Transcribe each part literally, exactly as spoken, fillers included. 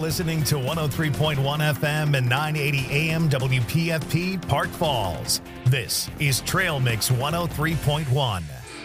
listening to one oh three point one F M and nine eighty A M W P F P Park Falls. This is Trail Mix one oh three point one.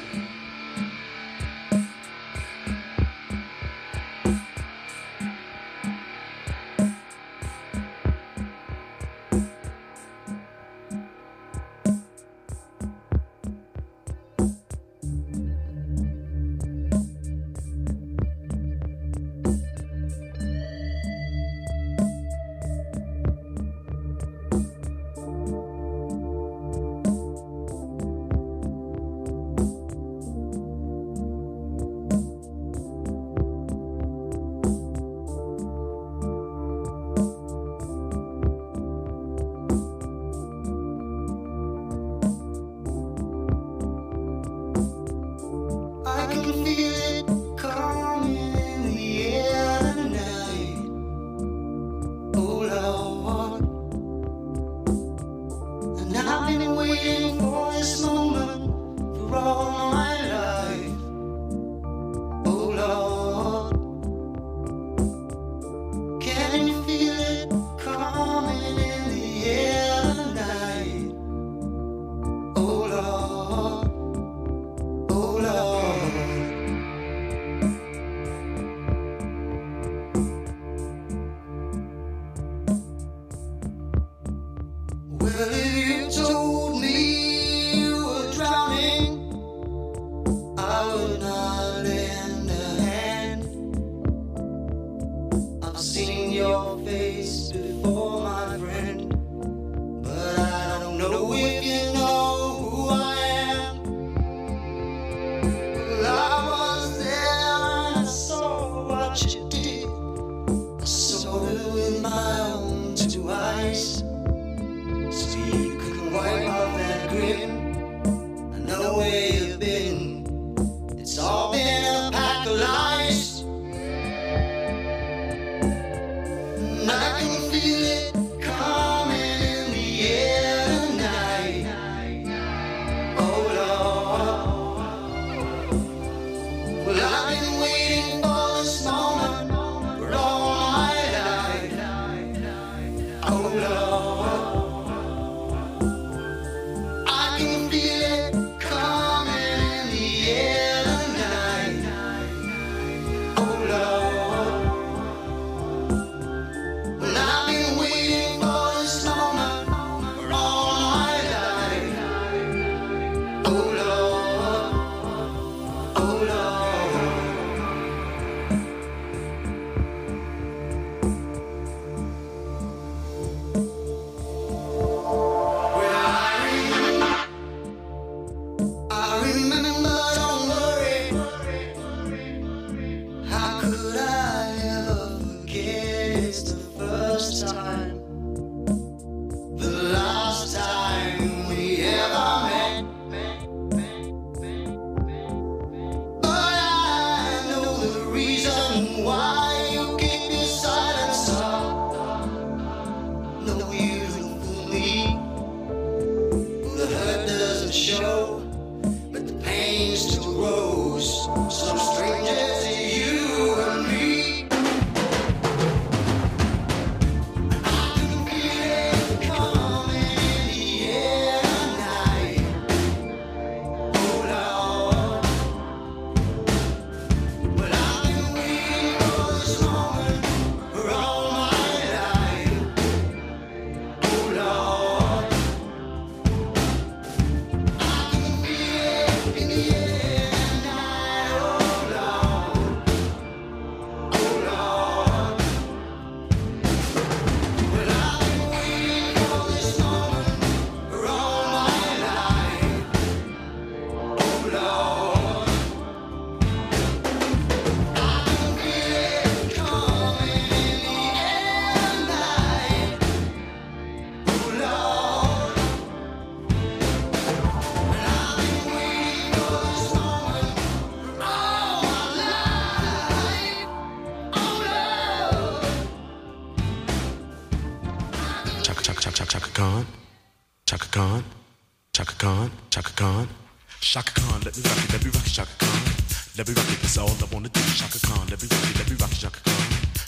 Shaka Khan, let me rock it, let me rock it, Shaka Khan. Let me rock it, that's all I wanna do. Shaka Khan, let me rock it, let me rock it, Shaka Khan.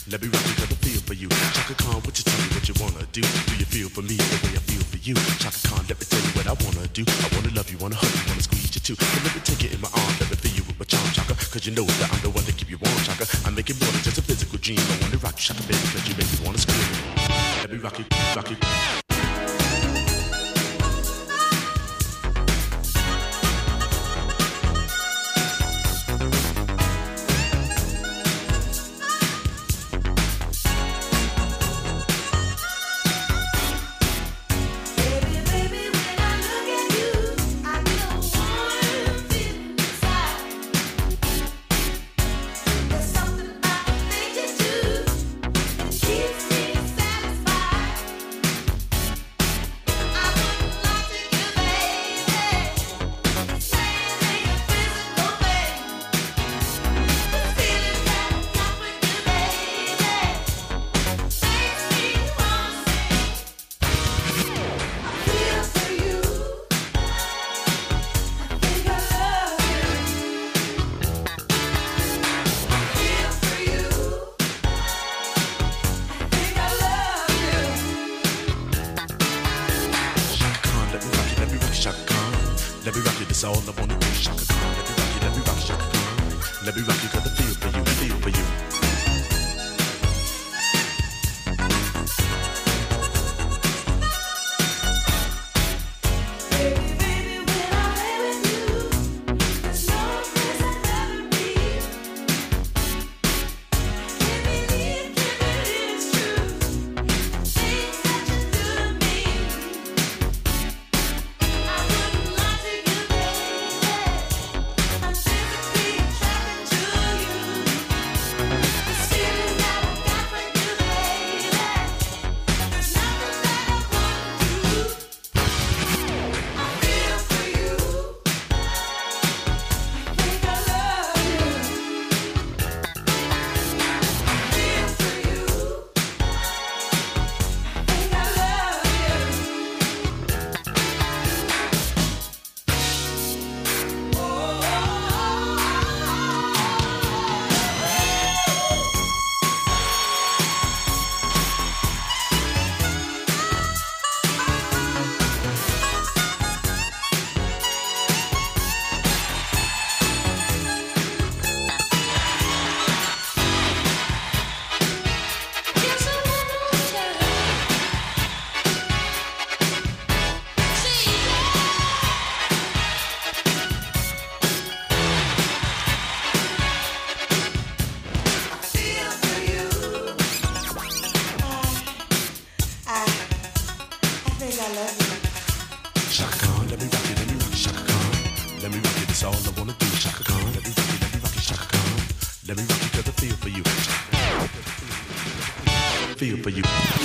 Let me rock you, got the feel for you. Chaka Khan, what you tell me what you wanna do? Do you feel for me the way I feel for you? Chaka Khan, let me tell you what I wanna do. I wanna love you, wanna hug you, wanna squeeze you too. And let me take you in my arms, let me feel you with my charm, Chaka. Cause you know that I'm the one to keep you warm, Chaka. I make it more than just a physical dream. I wanna rock you, Chaka, baby, cause you make me wanna scream. Let me rock you, rock you. All I wanna do is Chaka Khan. Let me rock you, let me rock you, Chaka Khan. Let me rock you, got the feel for you, feel for you. Feel for you.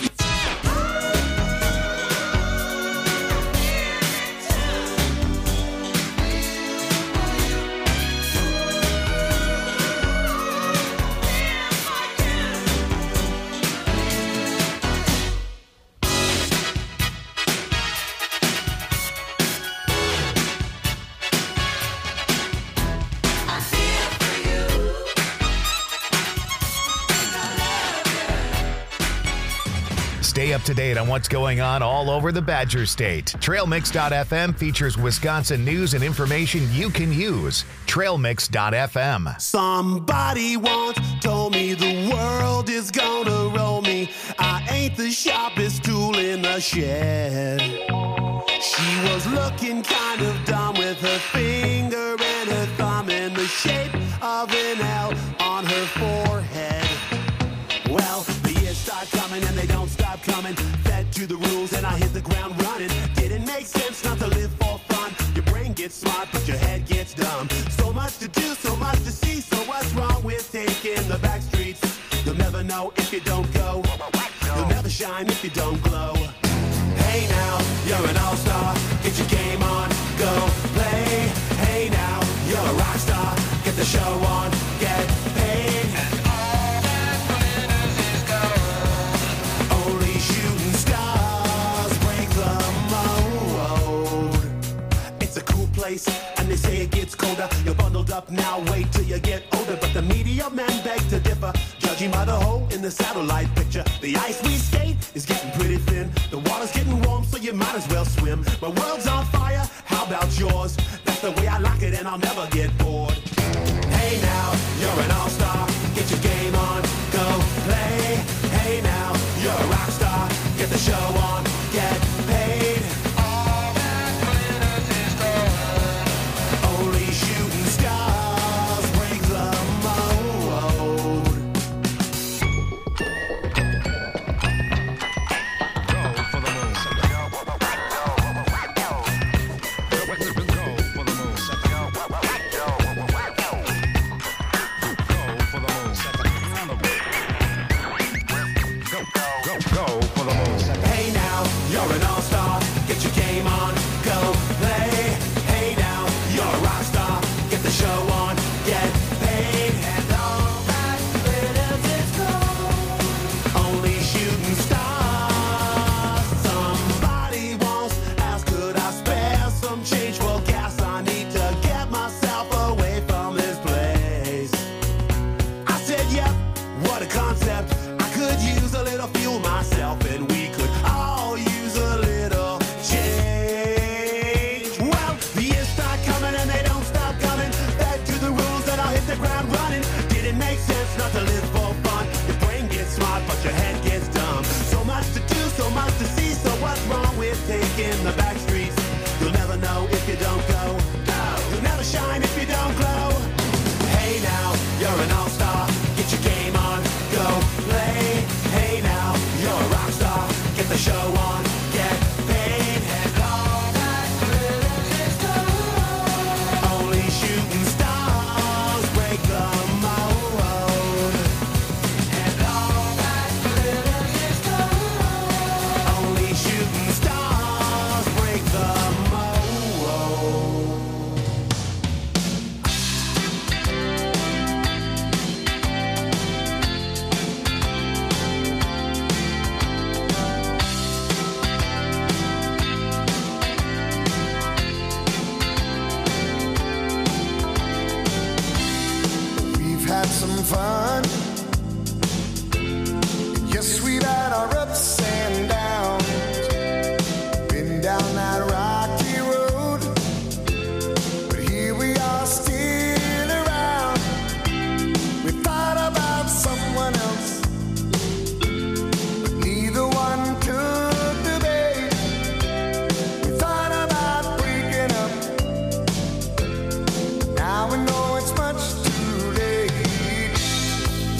Stay up to date on what's going on all over the Badger State. Trail Mix dot f m features Wisconsin news and information you can use. Trail Mix dot f m. Somebody once told me the world is gonna roll me. I ain't the sharpest tool in the shed. She was looking kind of dumb with her finger and her thumb in the shape of an L on her forehead. Well, the years start coming and they don't stop coming. Fed to the rules and I hit the ground running. Didn't make sense not to live for fun. Your brain gets smart but your head gets dumb. So much to do, so much to see. So what's wrong with taking the back streets? You'll never know if you don't go. You'll never shine if you don't glow. Hey now, you're an all-star. Get your game on, go play. Hey now, you're a rock star. Get the show on, get paid. And all that glitters is gold. Only shooting stars break the mold. It's a cool place, and they say it gets colder. You're bundled up now, wait till you get older. But the media men beg to differ, judging by the hole in the satellite picture. The ice we skate is getting pretty thin. The water's getting warm, so you might as well swim. My world's on fire, how about yours? That's the way I like it, and I'll never get bored. Hey now, you're an all-star. Get your game on, go play. Hey now, you're a rock star. Get the show on, get paid. All that glitters is gold. Only shooting stars break the mold. Go for the moon. Go for the moon. Go for the moon. Hey now, you're an all-star. Get your game on, go play. Hey now, you're a rock star. Get the show on, get paid. And all that glitters is gold. Only shooting stars. Somebody once asked, could I spare some change for gas? I need to get myself away from this place. I said, yep, what a concept. I could use a little fuel myself, and we could all use a little change. Well, the years start coming and they don't stop coming. Back to the rules and I'll hit the ground running. Did it make sense not to live for fun? Your brain gets smart, but your head gets dumb. So much to do, so much to see. So what's wrong with taking the back streets? You'll never know if you don't go. No, you'll never shine if you don't glow. Hey now, you're an all-star. Get your game on, go play. Hey now, you're a rock star. Get the show on, get paid. And all that glitters is gold. Only shooting stars break the mold. And all that glitters is gold. Only shooting stars break the mold. We've had some fun. Yes, we've had our ups and downs. Been down that rocky road, but here we are still around. We thought about someone else, but neither one took the bait. We thought about breaking up. Now we know it's much too late.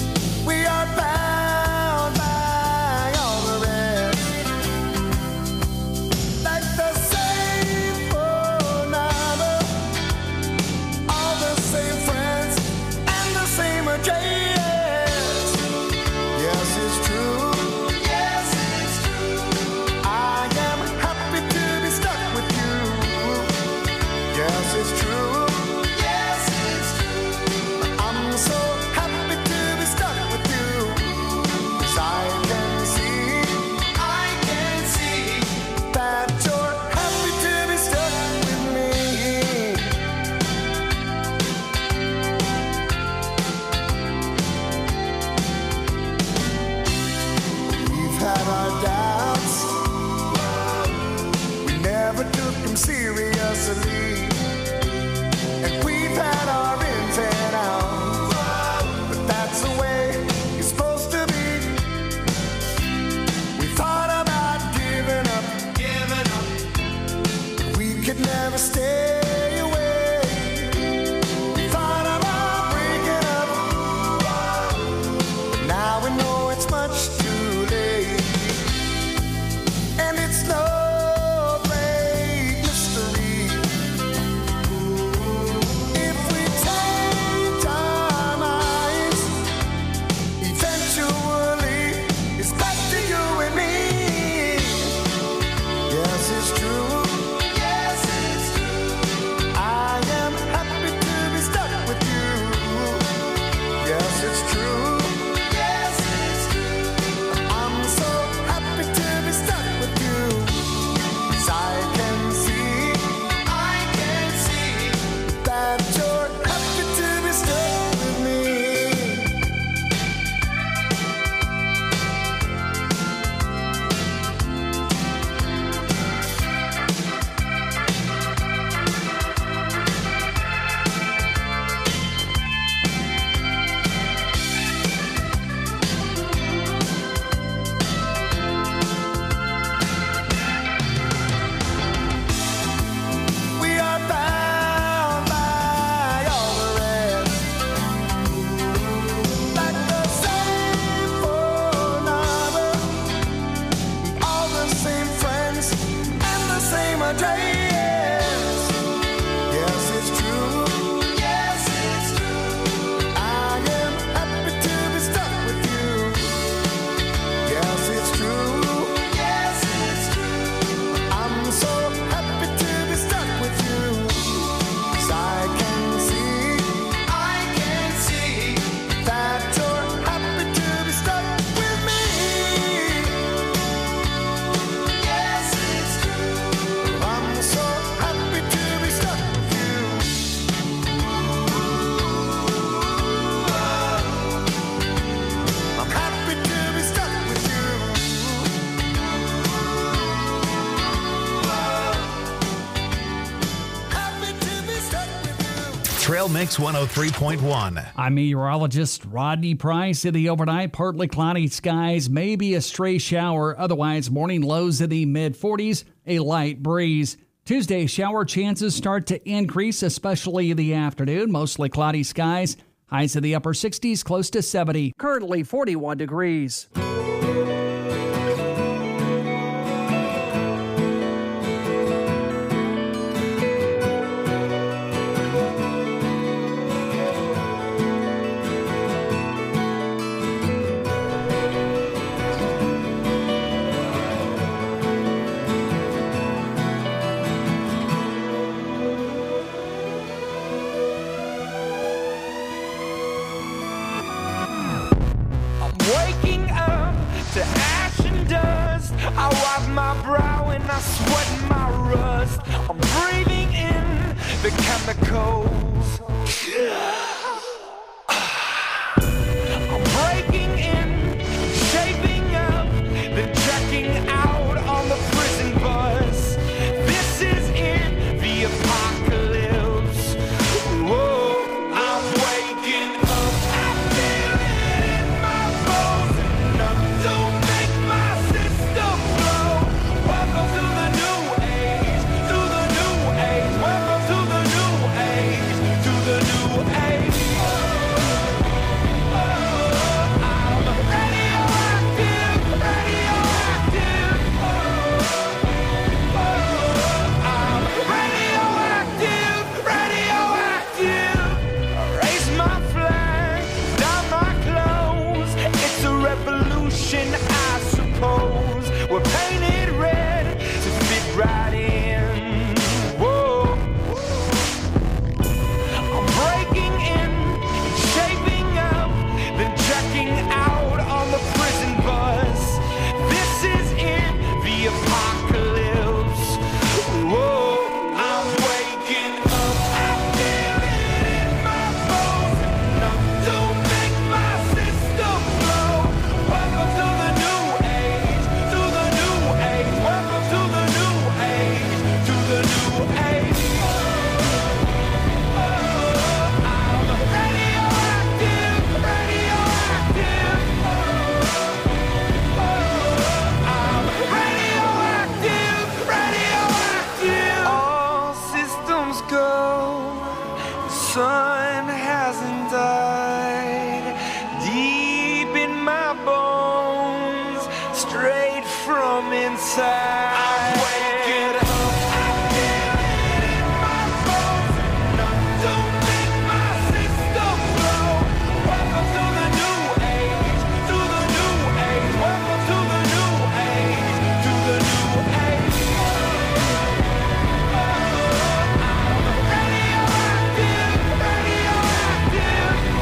that you're happy to be stuck with me. We are bound by all the rest, like the same phone number, all the same friends, and the same address. Yes, it's true. Yes, it's true. I am happy to be stuck with you. Yes, it's true. Yes, it's true. I'm so happy to be stuck with you. 'Cause I can see, I can see that you're happy to be stuck with me. Yes, it's true. I'm so happy to be stuck with you. I'm happy to be stuck with you. Happy to be stuck with you. Trail Mix one oh three point one. I'm meteorologist Rodney Price. In the overnight, partly cloudy skies, maybe a stray shower. Otherwise, morning lows in the mid forties, a light breeze. Tuesday, shower chances start to increase, especially in the afternoon. Mostly cloudy skies. Highs in the upper sixties, close to seventy. Currently forty-one degrees. Waking up to ash and dust. I wipe my brow and I sweat my rust. I'm breathing in the chemicals. I'm breaking in, shaping up, then checking out on the prison bus. This is in the apocalypse. Whoa, I'm waking up. I feel it in my bones. Enough to make my system blow. Welcome to the new age, to the new age. Welcome to the new age, to the new age. I'm radioactive, radioactive. I'm radioactive, radioactive. Raise my flag, down my clothes. It's a revolution, I suppose. We're painted red to fit right in. Whoa. I'm breaking in, shaping up, then checking out on the prison bus. This is in the apocalypse. Whoa, I'm waking up. I feel it in my bones. Enough to make my system blow. Welcome to the new age, to the new age. Welcome to the new age, to the new age. I'm radioactive, radioactive. I'm radioactive, radioactive. All systems go. The sun hasn't died. Deep in my bones, straight from inside. I'm waking up. I feel it in my bones. Enough to make my system blow. Welcome to the new age, to the new age. Welcome to the new age, to the new age. I'm radioactive, radioactive.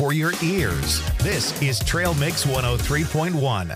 for your ears. This is Trail Mix one oh three point one.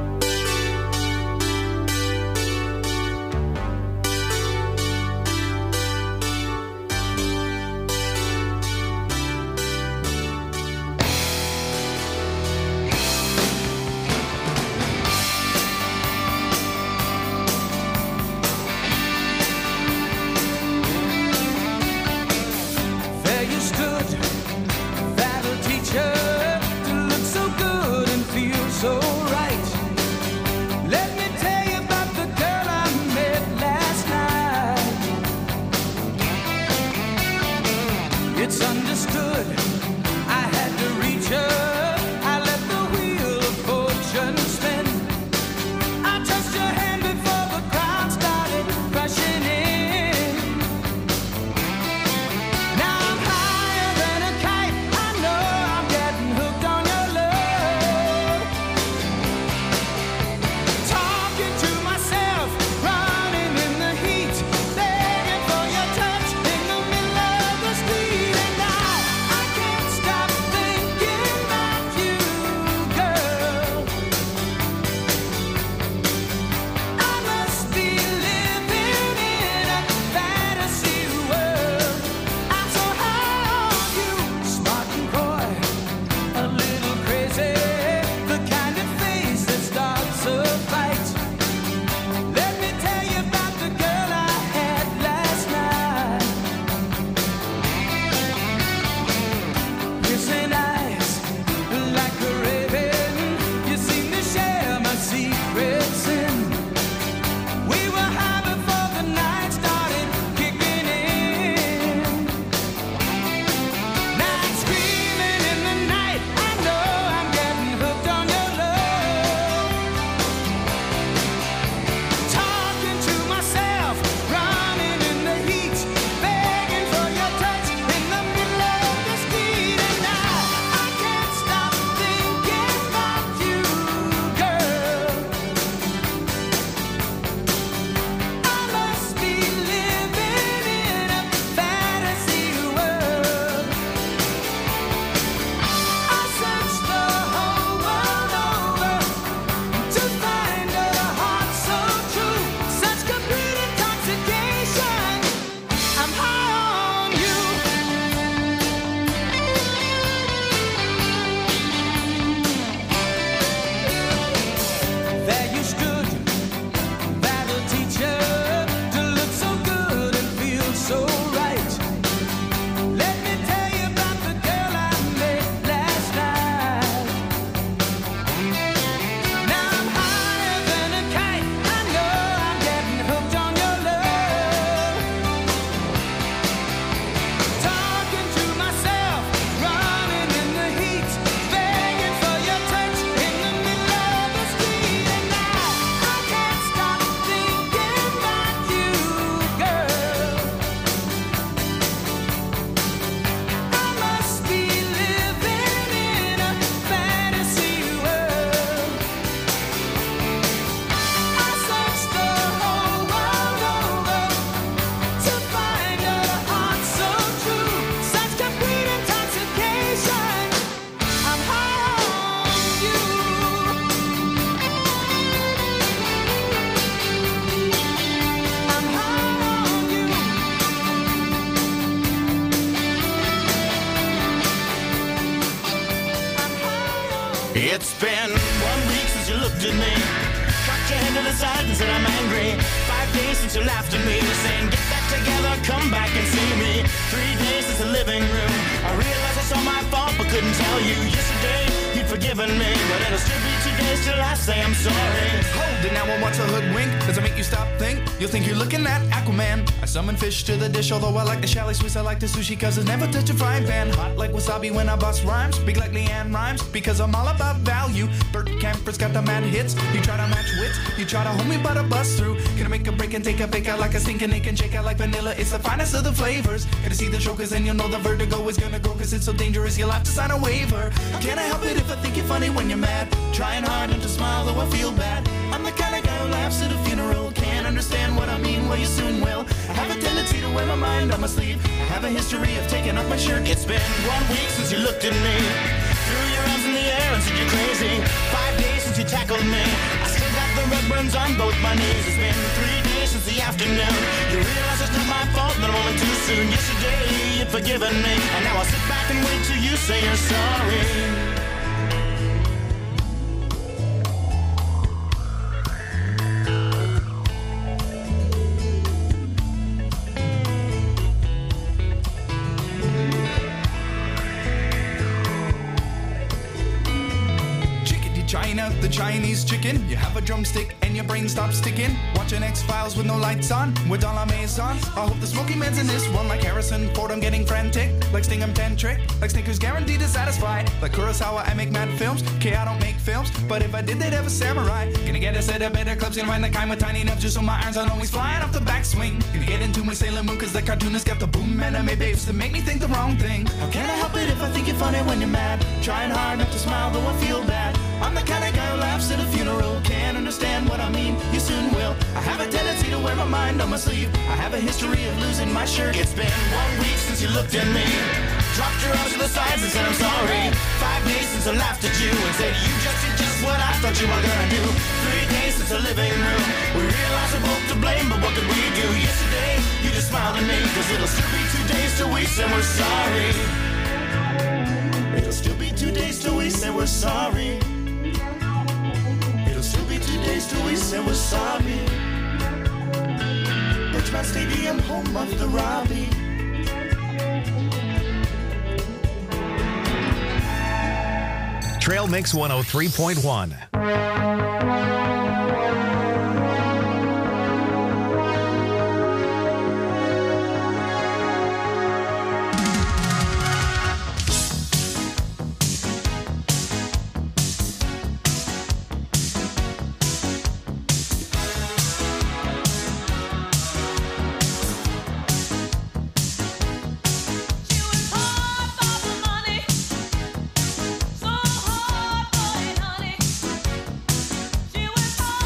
It's been one week since you looked at me, cocked your head to the side and said I'm angry. Five days since you laughed at me, saying get back together, come back and see me. Three days since the living room, I realized it's all my fault but couldn't tell you. Yesterday you'd forgiven me, but it'll still be two days till I say I'm sorry. Hold it now and watch a hoodwink. Does it make you stop think? You'll think you're looking at Aquaman. I summon fish to the dish, although I like the chalet Swiss, I like the sushi cause it's never touch a frying pan. Hot like wasabi when I bust rhymes, big like Leanne rhymes, because I'm all about value. Bert Camper's got the mad hits. You try to match wits, you try to hold me but I bust through. Gonna make a break and take a bake out like a stinking ache and shake out like vanilla. It's the finest of the flavors. Gonna see the show cause then you'll know the vertigo is gonna go cause it's so dangerous you'll have to sign a waiver. Can I help it if I think you're funny when you're mad? Trying hard not to smile though I feel bad. I'm the kind of guy who laughs at a funeral. Can can't understand what I mean, well you soon will. I have a tendency to wear my mind on my sleeve. I have a history of taking off my shirt. It's been one week since you looked at me, threw your arms in the air and said you're crazy. Five days since you tackled me, I still got the red burns on both my knees. It's been three days since the afternoon. You realize it's not my fault, but I'm only too soon. Yesterday you'd forgiven me, and now I'll sit back and wait till you say you're sorry. China, the Chinese chicken. You have a drumstick and your brain stops ticking. Watching X-Files with no lights on, with all our maze on. I hope the smoky man's in this one like Harrison Ford. I'm getting frantic, like Sting I'm tantric, like Snickers guaranteed to satisfy. Like Kurosawa, I make mad films. Okay, I don't make films, but if I did, they'd have a samurai. Gonna get a set of better clips, gonna find the kind with tiny enough just so my irons aren't always flying off the backswing. Gonna get into my Sailor Moon, cause the cartoonist got the boom anime babes to make me think the wrong thing. How can I help it if I think you're funny when you're mad? Trying hard not to smile, though I feel bad. I'm the kind of guy who laughs at a funeral. Can't understand what I mean, you soon will. I have a tendency to wear my mind on my sleeve. I have a history of losing my shirt. It's been one week since you looked at me, dropped your arms to the sides and said I'm sorry. Five days since I laughed at you and said you just did just what I thought you were gonna do. Three days since the living room, we realized we're both to blame, but what could we do? Yesterday, you just smiled at me, cause it'll still be two days till we say we're sorry. It'll still be two days till we say we're sorry. Still be two days till we say we're sorry. Bridgman Stadium, home of the Robbie. Trail Mix one oh three point one. So hard, boy, honey.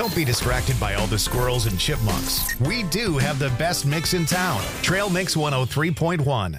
Don't be distracted by all the squirrels and chipmunks. We do have the best mix in town. Trail Mix one oh three point one.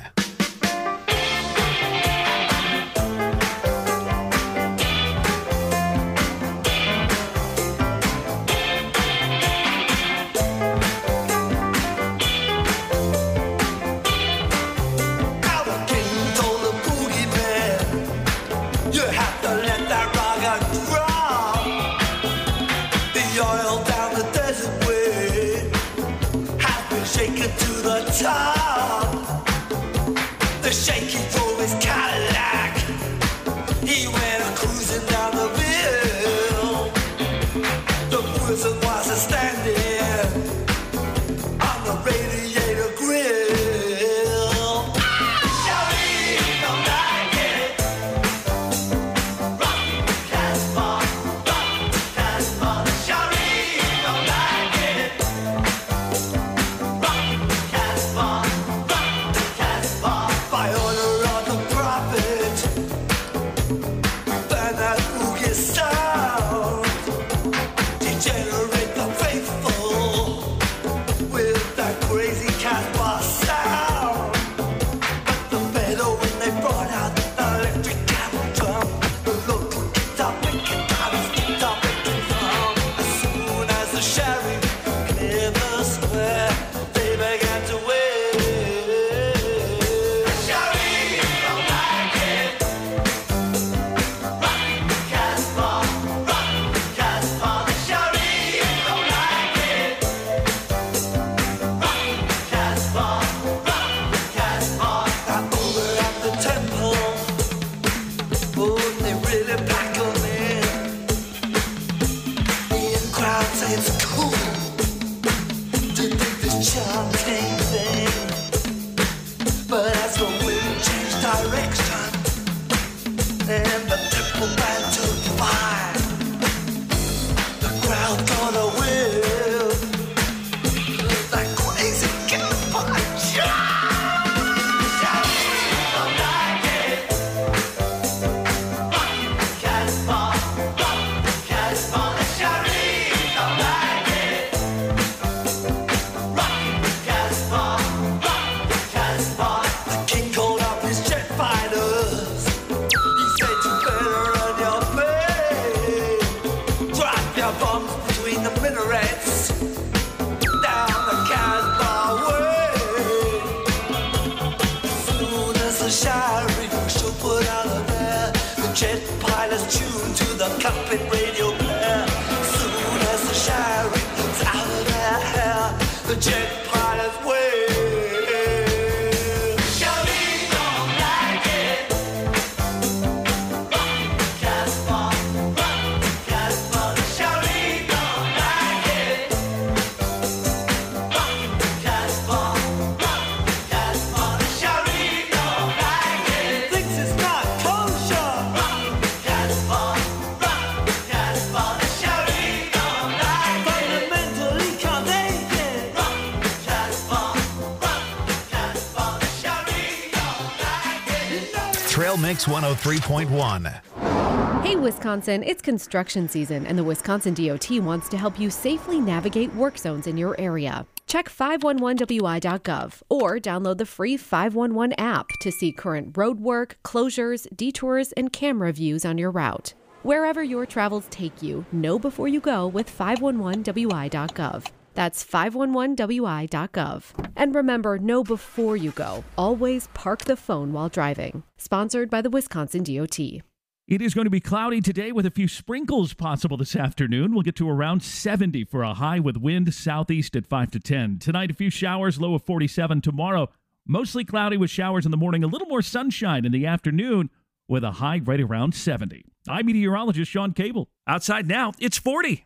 Trail Mix one oh three point one. Hey, Wisconsin, it's construction season, and the Wisconsin D O T wants to help you safely navigate work zones in your area. Check five one one W I dot gov or download the free five one one app to see current road work, closures, detours, and camera views on your route. Wherever your travels take you, know before you go with five one one W I dot gov. That's five one one W I dot gov. And remember, know before you go. Always park the phone while driving. Sponsored by the Wisconsin D O T. It is going to be cloudy today with a few sprinkles possible this afternoon. We'll get to around seventy for a high with wind southeast at five to ten. Tonight, a few showers, low of forty-seven. Tomorrow, mostly cloudy with showers in the morning, a little more sunshine in the afternoon with a high right around seventy. I'm meteorologist Sean Cable. Outside now, it's forty.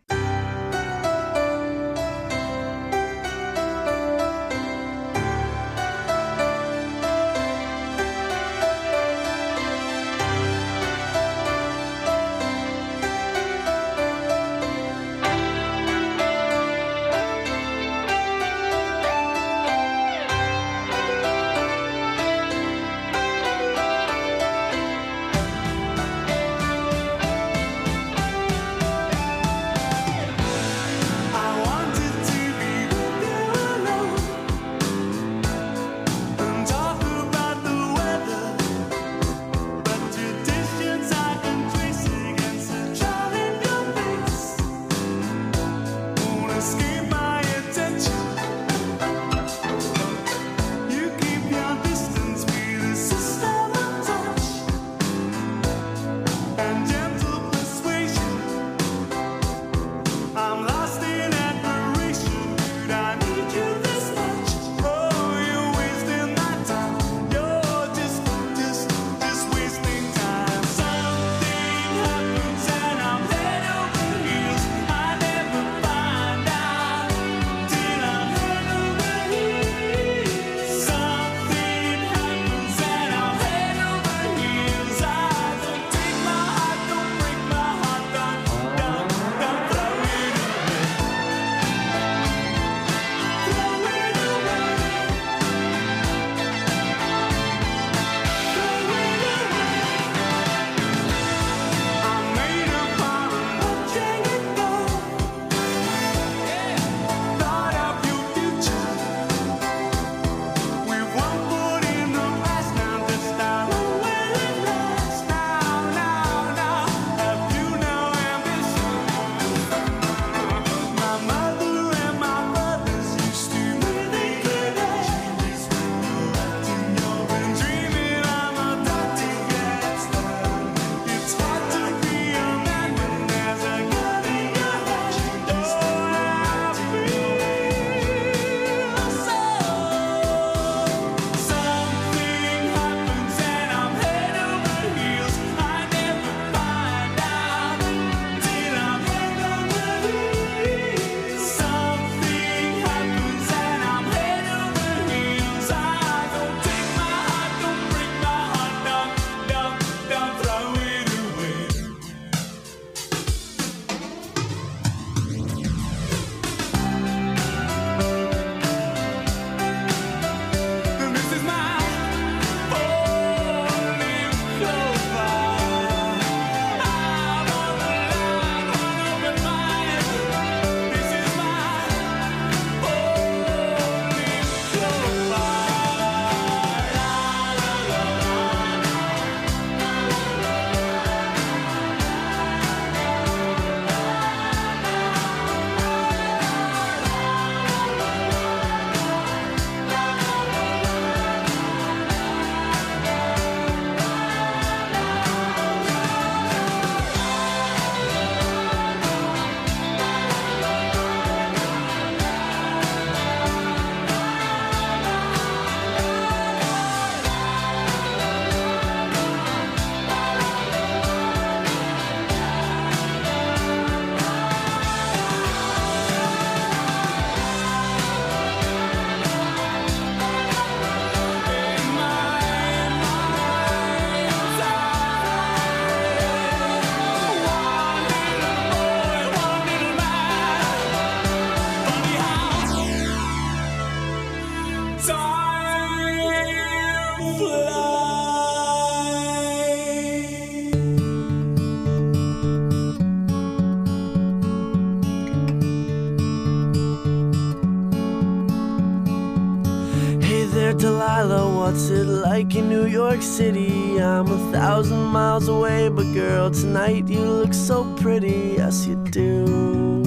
Delilah, what's it like in New York City? I'm a thousand miles away, but girl, tonight you look so pretty, yes you do.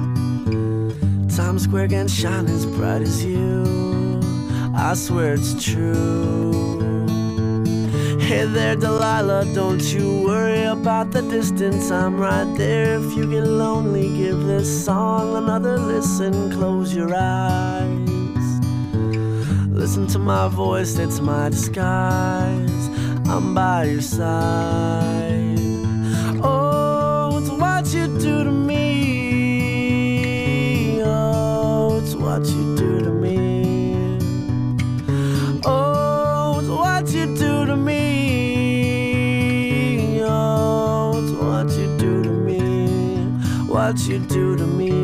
Times Square can't shine as bright as you, I swear it's true. Hey there, Delilah, don't you worry about the distance. I'm right there if you get lonely. Give this song another listen. Close your eyes. Listen to my voice, it's my disguise. I'm by your side. Oh, it's what you do to me. Oh, it's what you do to me. Oh, it's what you do to me. What you do to me.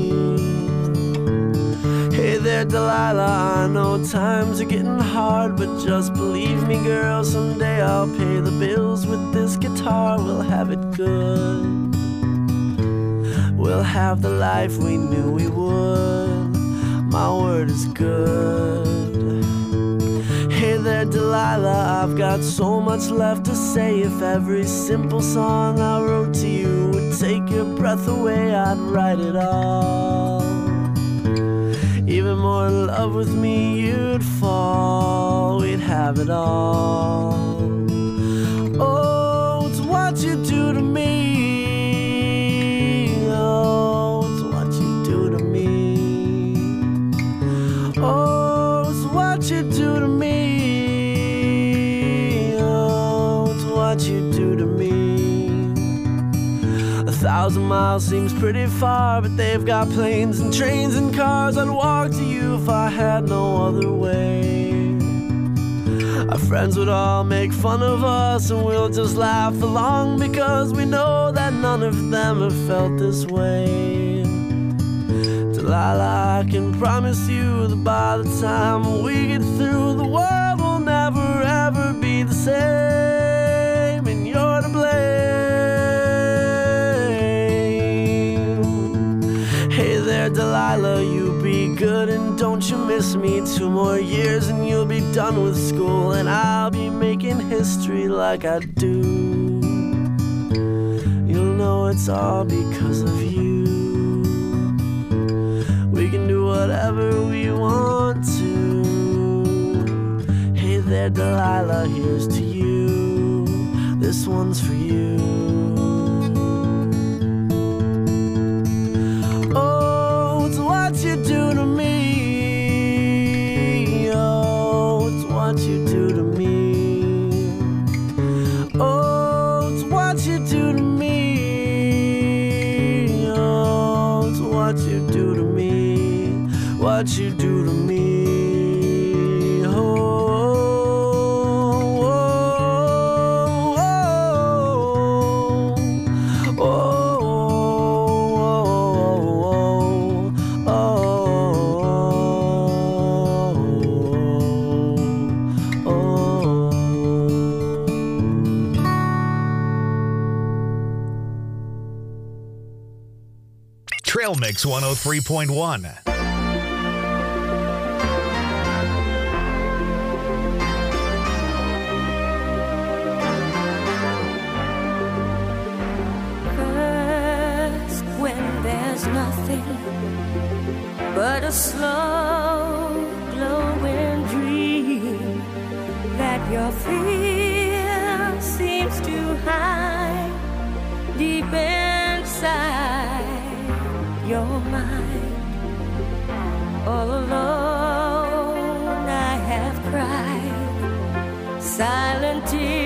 Hey there, Delilah, I know times are getting hard, but just believe me, girl, someday I'll pay the bills with this guitar. We'll have it good. We'll have the life we knew we would. My word is good. Hey there, Delilah, I've got so much left to say. If every simple song I wrote to you would take your breath away, I'd write it all. Even more in love with me, you'd fall. We'd have it all. Oh, it's what you do to me. Oh, it's what you do to me. Oh, it's what you do to me. What you do to me. A thousand miles seems pretty far, but they've got planes and trains and cars. I'd walk to you if I had no other way. Our friends would all make fun of us, and we'll just laugh along, because we know that none of them have felt this way. Delilah, I can promise you that by the time we get through, the world will never ever be the same. You're to blame. Hey there, Delilah, you be good and don't you miss me. Two more years and you'll be done with school, and I'll be making history like I do. You'll know it's all because of you. We can do whatever we want to. Hey there, Delilah, here's to you. This one's for you. Oh, it's what you do to me. Oh, it's what you do to me. Oh, it's what you do to me. Oh, it's what you do to me. What you do to me. Oh. Trail Mix one oh three point one. First, when there's nothing but a slow glowing dream that your fear seems to hide deep inside your mind. All alone I have cried silent tears